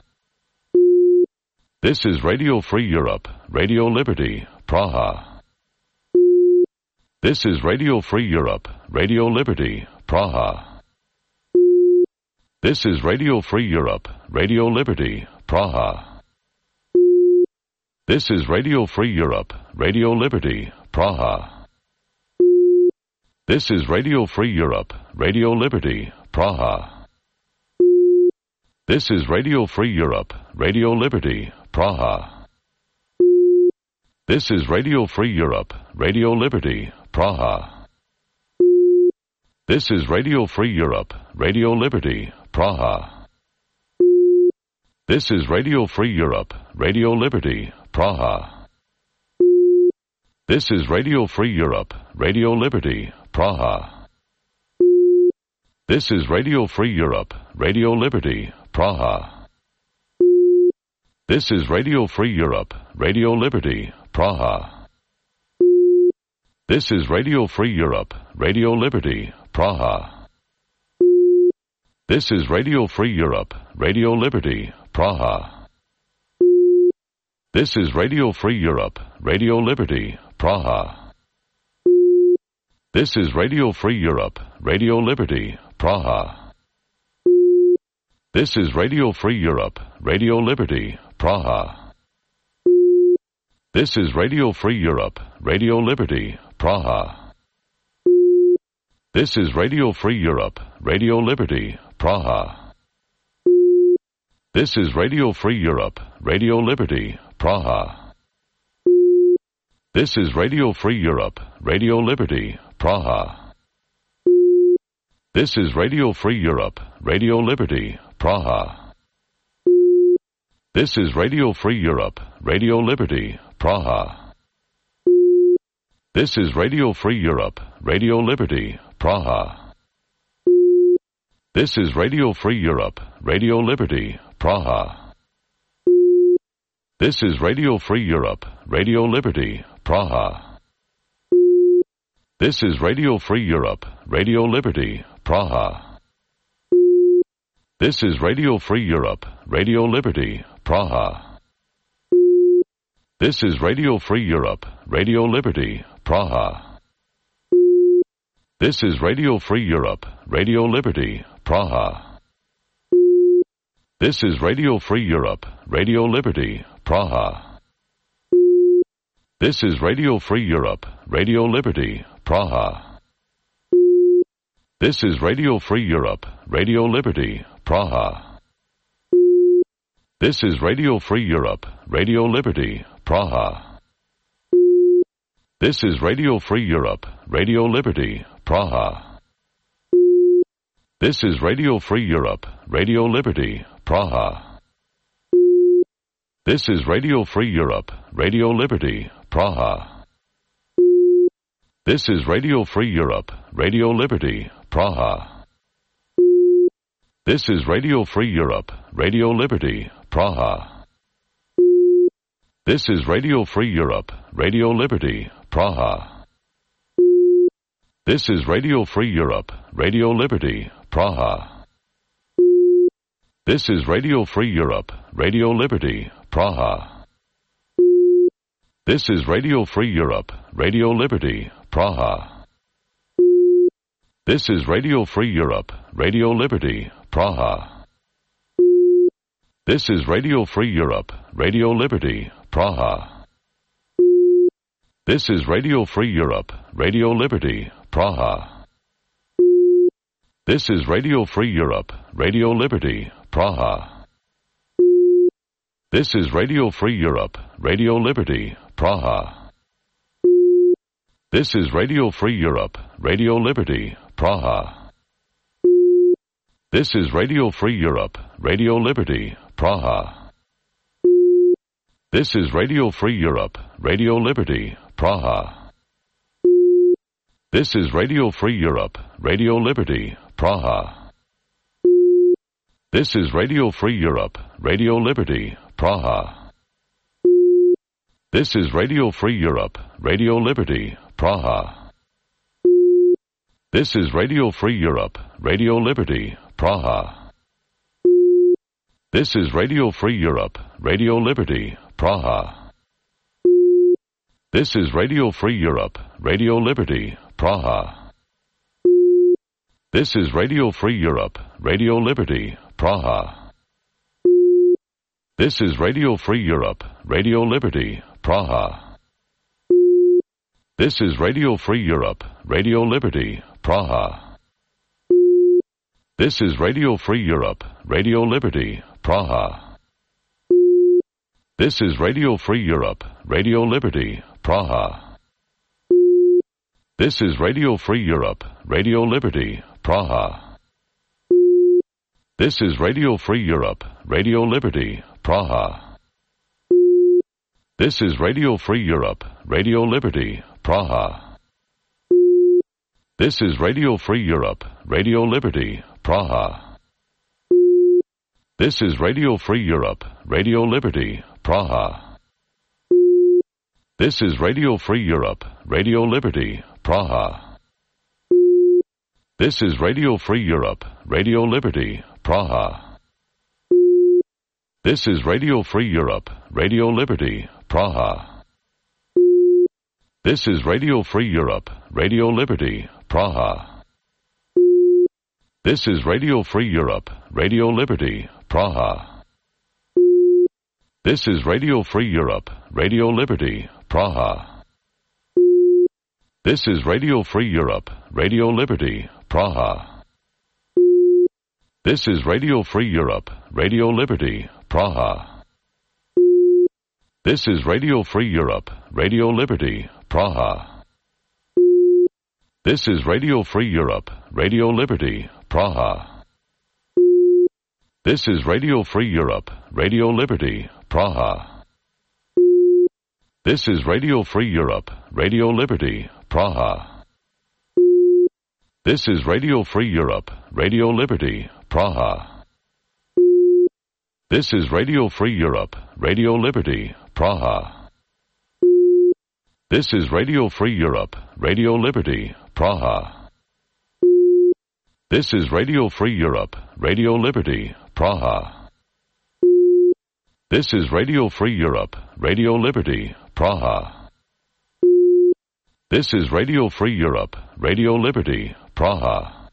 This is Radio Free Europe, Radio Liberty, Praha. This is Radio Free Europe, Radio Liberty, Praha. This is Radio Free Europe, Radio Liberty, Praha. This is Radio Free Europe, Radio Liberty, Praha. This is Radio Free Europe, Radio Liberty, Praha. This is Radio Free Europe, Radio Liberty, Praha. This is Radio Free Europe, Radio Liberty, Praha. This is Radio Free Europe, Radio Liberty, Praha. This is Radio Free Europe, Radio Liberty, Praha. This is Radio Free Europe, Radio Liberty, Praha. This is Radio Free Europe, Radio Liberty, Praha. This is Radio Free Europe, Radio Liberty, Praha. This is Radio Free Europe, Radio Liberty, Praha. This is Radio Free Europe, Radio Liberty, Praha. This is Radio Free Europe, Radio Liberty, Praha. This is Radio Free Europe, Radio Liberty, Praha. This is Radio Free Europe, Radio Liberty, Praha. This is Radio Free Europe, Radio Liberty, Praha. This is Radio Free Europe, Radio Liberty, Praha. This is Radio Free Europe, Radio Liberty, Praha. This is Radio Free Europe, Radio Liberty, Praha. This is Radio Free Europe, Radio Liberty, Praha. This is Radio Free Europe, Radio Liberty, Praha. This is Radio Free Europe, Radio Liberty, Praha. This is Radio Free Europe, Radio Liberty, Praha. This is Radio Free Europe, Radio Liberty, Praha. This is Radio Free Europe, Radio Liberty, Praha. This is Radio Free Europe, Radio Liberty, Praha. This is Radio Free Europe, Radio Liberty, Praha. This is Radio Free Europe, Radio Liberty, Praha. This is Radio Free Europe, Radio Liberty, Praha. This is Radio Free Europe, Radio Liberty, Praha. This is Radio Free Europe, Radio Liberty, Praha. This is Radio Free Europe, Radio Liberty, Praha. This is Radio Free Europe, Radio Liberty, Praha. This is Radio Free Europe, Radio Liberty, Praha. This is Radio Free Europe, Radio Liberty, Praha. This is Radio Free Europe, Radio Liberty, Praha. This is Radio Free Europe, Radio Liberty, Praha. This is Radio Free Europe, Radio Liberty, Praha. This is Radio Free Europe, Radio Liberty, Praha. This is Radio Free Europe, Radio Liberty, Praha. This is Radio Free Europe, Radio Liberty, Praha. This is Radio Free Europe, Radio Liberty, Praha. This is Radio Free Europe, Radio Liberty, Praha. This is Radio Free Europe, Radio Liberty, Praha. This is Radio Free Europe, Radio Liberty, Praha. This is Radio Free Europe, Radio Liberty, Praha. This is Radio Free Europe, Radio Liberty, Praha. This is Radio Free Europe, Radio Liberty, Praha. This is Radio Free Europe, Radio Liberty, Praha. This is Radio Free Europe, Radio Liberty, Praha. This is Radio Free Europe, Radio Liberty, Praha. This is Radio Free Europe, Radio Liberty, Praha. This is Radio Free Europe, Radio Liberty, Praha. This is Radio Free Europe, Radio Liberty, Praha. This is Radio Free Europe, Radio Liberty, Praha. This is Radio Free Europe, Radio Liberty, Praha. This is Radio Free Europe, Radio Liberty, Praha. This is Radio Free Europe, Radio Liberty, Praha. This is Radio Free Europe, Radio Liberty, Praha. This is Radio Free Europe, Radio Liberty, Praha. This is Radio Free Europe, Radio Liberty, Praha. This is Radio Free Europe, Radio Liberty, Praha. This is Radio Free Europe, Radio Liberty, Praha. This is Radio Free Europe, Radio Liberty, Praha. This is Radio Free Europe, Radio Liberty, Praha. This is Radio Free Europe, Radio Liberty, Praha. This is Radio Free Europe, Radio Liberty, Praha. This is Radio Free Europe, Radio Liberty, Praha. This is Radio Free Europe, Radio Liberty, Praha. This is Radio Free Europe, Radio Liberty, Praha. This is Radio Free Europe, Radio Liberty, Praha. This is Radio Free Europe, Radio Liberty, Praha. This is Radio Free Europe, Radio Liberty, Praha. This is Radio Free Europe, Radio Liberty, Praha. This is Radio Free Europe, Radio Liberty, Praha. This is Radio Free Europe, Radio Liberty, Praha. This is Radio Free Europe, Radio Liberty, Praha. This is Radio Free Europe, Radio Liberty, Praha. This is Radio Free Europe, Radio Liberty, Praha. This is Radio Free Europe, Radio Liberty, Praha. This is Radio Free Europe, Radio Liberty, Praha. This is Radio Free Europe, Radio Liberty, Praha. This is Radio Free Europe, Radio Liberty, Praha.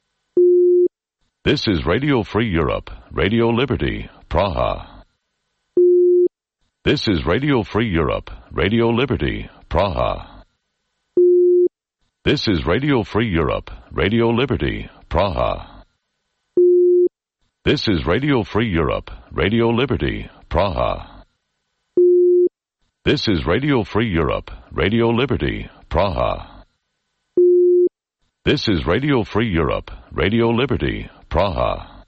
This is Radio Free Europe, Radio Liberty, Praha. This is Radio Free Europe, Radio Liberty, Praha. This is Radio Free Europe, Radio Liberty, Praha. This is Radio Free Europe, Radio Liberty, Praha. This is Radio Free Europe, Radio Liberty, Praha. This is Radio Free Europe, Radio Liberty, Praha.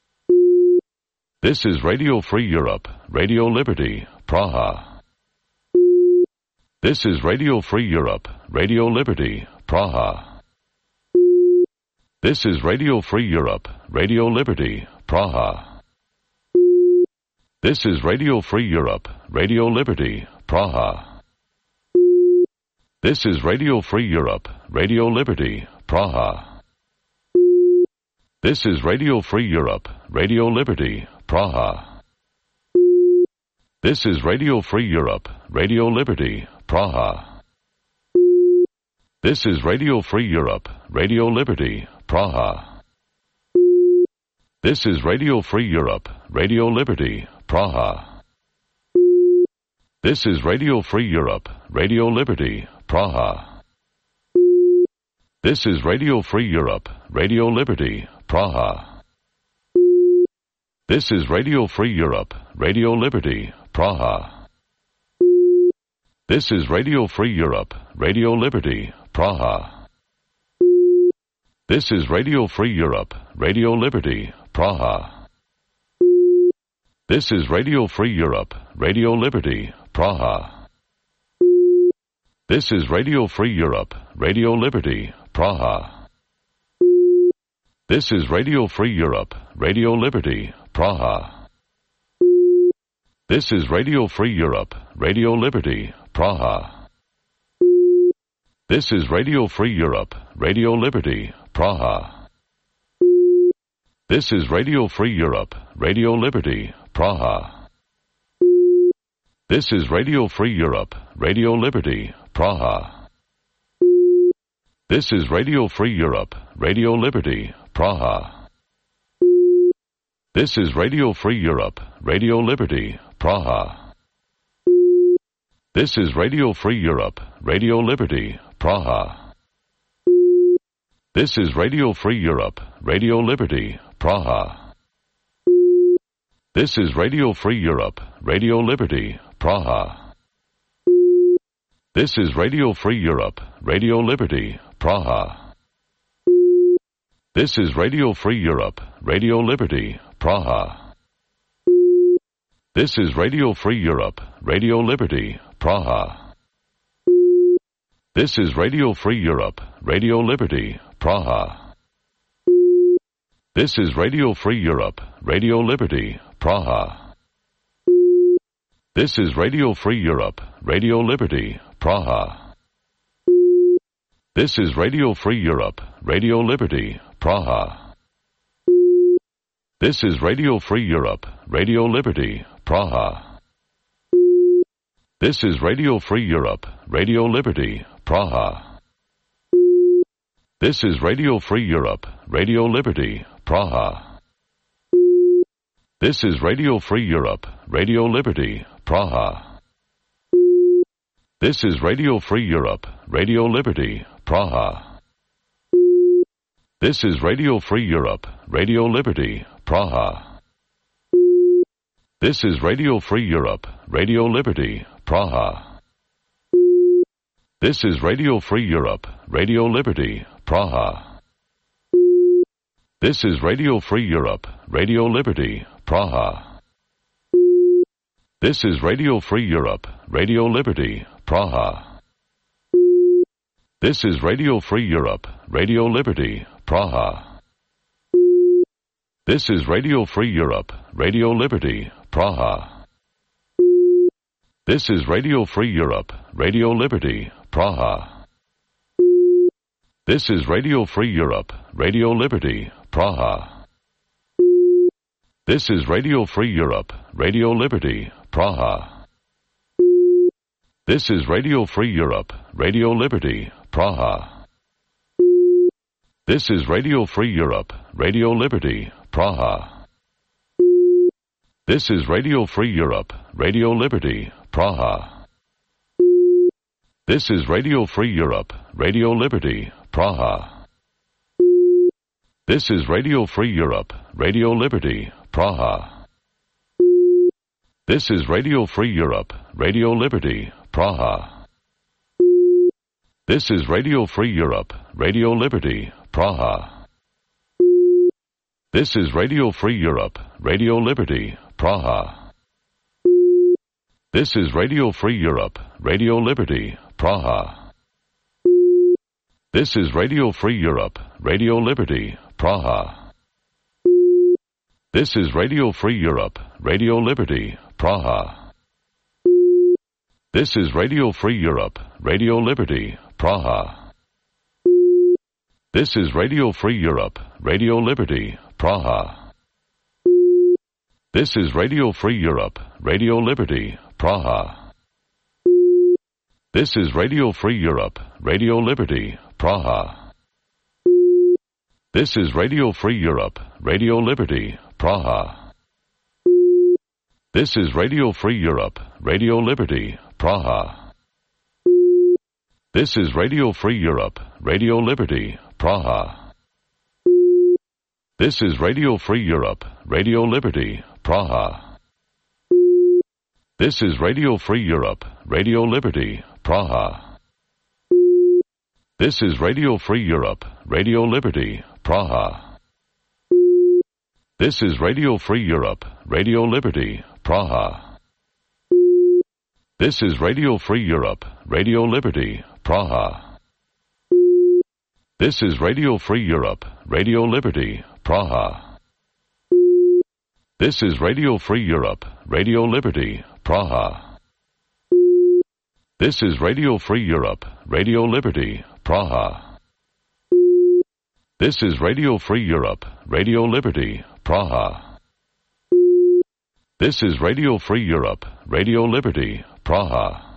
This is Radio Free Europe, Radio Liberty, Praha. This is Radio Free Europe, Radio Liberty, Praha. This is Radio Free Europe, Radio Liberty, Praha. This is Radio Free Europe, Radio Liberty, Praha. This is Radio Free Europe, Radio Liberty, Praha. This is Radio Free Europe, Radio Liberty, Praha. This is Radio Free Europe, Radio Liberty, Praha. This is Radio Free Europe, Radio Liberty, Praha. This is Radio Free Europe, Radio Liberty, Praha. This is Radio Free Europe, Radio Liberty, Praha. This is Radio Free Europe, Radio Liberty, Praha. This is Radio Free Europe, Radio Liberty, Praha. This is Radio Free Europe, Radio Liberty, Praha. This is Radio Free Europe, Radio Liberty, Praha. This is Radio Free Europe, Radio Liberty, Praha. This is Radio Free Europe, Radio Liberty, Praha. This is Radio Free Europe, Radio Liberty, Praha. This is Radio Free Europe, Radio Liberty, Praha. This is Radio Free Europe, Radio Liberty, Praha. This is Radio Free Europe, Radio Liberty, Praha. This is Radio Free Europe, Radio Liberty, Praha. This is Radio Free Europe, Radio Liberty, Praha. This is Radio Free Europe, Radio Liberty, Praha. This is Radio Free Europe, Radio Liberty, Praha. This is Radio Free Europe, Radio Liberty, Praha. This is Radio Free Europe, Radio Liberty, Praha. This is Radio Free Europe, Radio Liberty, Praha. This is Radio Free Europe, Radio Liberty, Praha. This is Radio Free Europe, Radio Liberty, Praha. This is Radio Free Europe, Radio Liberty, Praha. This is Radio Free Europe, Radio Liberty, Praha. This is Radio Free Europe, Radio Liberty, Praha. This is Radio Free Europe, Radio Liberty, Praha. This is Radio Free Europe, Radio Liberty, Praha. This is Radio Free Europe, Radio Liberty, Praha. This is Radio Free Europe, Radio Liberty, Praha. This is Radio Free Europe, Radio Liberty, Praha. This is Radio Free Europe, Radio Liberty, Praha. This is Radio Free Europe, Radio Liberty, Praha. This is Radio Free Europe, Radio Liberty, Praha. This is Radio Free Europe, Radio Liberty, Praha. This is Radio Free Europe, Radio Liberty, Praha. This is Radio Free Europe, Radio Liberty, Praha. This is Radio Free Europe, Radio Liberty, Praha. This is Radio Free Europe, Radio Liberty, Praha. This is Radio Free Europe, Radio Liberty, Praha. This is Radio Free Europe, Radio Liberty, Praha. This is Radio Free Europe, Radio Liberty, Praha. This is Radio Free Europe, Radio Liberty, Praha. This is Radio Free Europe, Radio Liberty, Praha. This is Radio Free Europe, Radio Liberty, Praha. This is Radio Free Europe, Radio Liberty, Praha. This is Radio Free Europe, Radio Liberty, Praha. This is Radio Free Europe, Radio Liberty, Praha. This is Radio Free Europe, Radio Liberty, Praha. This is Radio Free Europe, Radio Liberty, Praha. This is Radio Free Europe, Radio Liberty, Praha. This is Radio Free Europe, Radio Liberty, Praha. This is Radio Free Europe, Radio Liberty, Praha. This is Radio Free Europe, Radio Liberty, Praha. This is Radio Free Europe, Radio Liberty, Praha. This is Radio Free Europe, Radio Liberty, Praha. This is Radio Free Europe, Radio Liberty, Praha. This is Radio Free Europe, Radio Liberty, Praha. This is Radio Free Europe, Radio Liberty, Praha. This is Radio Free Europe, Radio Liberty, Praha. This is Radio Free Europe, Radio Liberty, Praha. This is Radio Free Europe, Radio Liberty, Praha. This is Radio Free Europe, Radio Liberty, Praha. This is Radio Free Europe, Radio Liberty, Praha. This is Radio Free Europe, Radio Liberty, Praha. This is Radio Free Europe, Radio Liberty, Praha. This is Radio Free Europe, Radio Liberty, Praha. This is Radio Free Europe, Radio Liberty, Praha. This is Radio Free Europe, Radio Liberty, Praha. This is Radio Free Europe, Radio Liberty, Praha.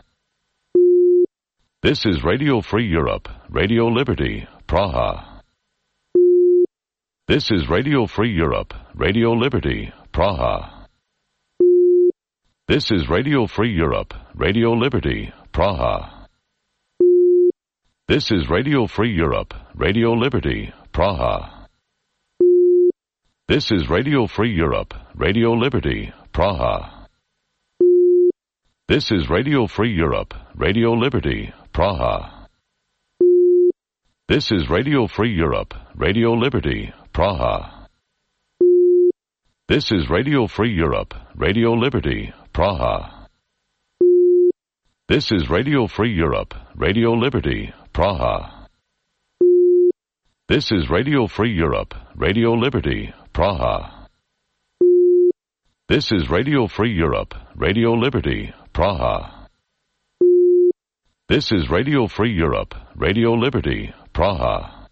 This is Radio Free Europe, Radio Liberty, Praha. This is Radio Free Europe, Radio Liberty, Praha. This is Radio Free Europe, Radio Liberty, Praha. This is Radio Free Europe, Radio Liberty, Praha. This is Radio Free Europe, Radio Liberty, Praha. This is Radio Free Europe, Radio Liberty, Praha. This is Radio Free Europe, Radio Liberty, Praha. This is Radio Free Europe, Radio Liberty, Praha. This is Radio Free Europe, Radio Liberty, Praha. This is Radio Free Europe, Radio Liberty, Praha. This is Radio Free Europe, Radio Liberty, Praha. This is Radio Free Europe, Radio Liberty, Praha.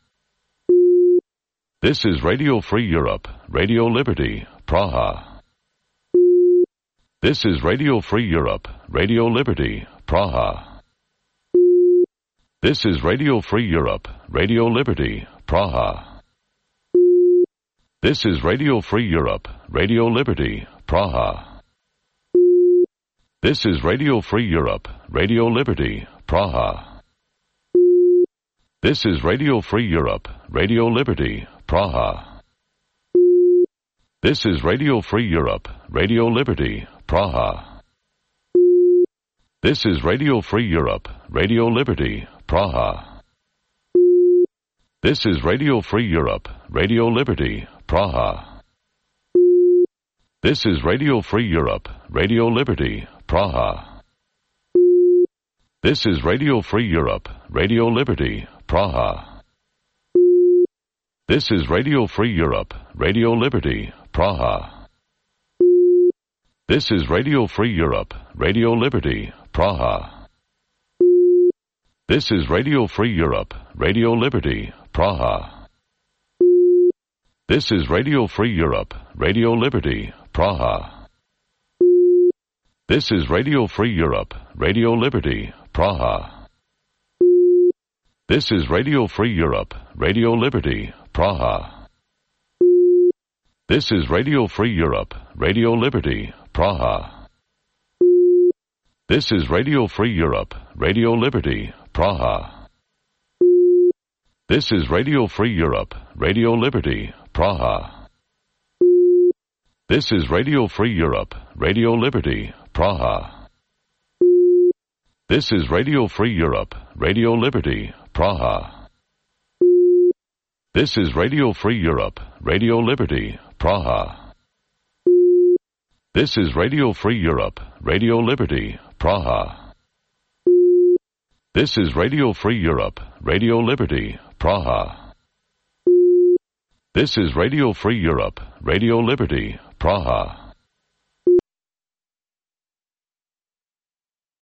This is Radio Free Europe, Radio Liberty, Praha. This is Radio Free Europe, Radio Liberty, Praha. This is Radio Free Europe, Radio Liberty, Praha. This is Radio Free Europe, Radio Liberty, Praha. This is Radio Free Europe, Radio Liberty, Praha. This is Radio Free Europe, Radio Liberty, Praha. This is Radio Free Europe, Radio Liberty, Praha. This is Radio Free Europe, Radio Liberty, Praha. This is Radio Free Europe, Radio Liberty, Praha. This is Radio Free Europe, Radio Liberty, Praha. This is Radio Free Europe, Radio Liberty, Praha. This is Radio Free Europe, Radio Liberty, Praha. This is Radio Free Europe, Radio Liberty, Praha. This is Radio Free Europe, Radio Liberty, Praha. This is Radio Free Europe, Radio Liberty, Praha. This is Radio Free Europe, Radio Liberty, Praha. This is Radio Free Europe, Radio Liberty, Praha. This is Radio Free Europe, Radio Liberty, Praha. This is Radio Free Europe, Radio Liberty, Praha. This is Radio Free Europe, Radio Liberty, Praha. This is Radio Free Europe, Radio Liberty, Praha. This is Radio Free Europe, Radio Liberty, Praha. This is Radio Free Europe, Radio Liberty, Praha. This is Radio Free Europe, Radio Liberty, Praha. This is Radio Free Europe, Radio Liberty, Praha. This is Radio Free Europe, Radio Liberty, Praha.